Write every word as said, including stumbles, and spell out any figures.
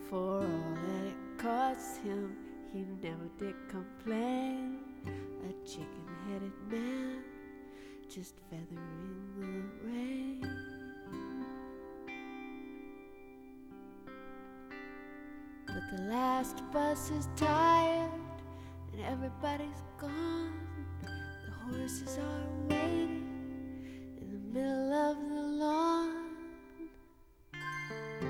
For all that it cost him, he never did complain. A chicken-headed man, just feathering the rain. But the last bus is tired and everybody's gone. The horses are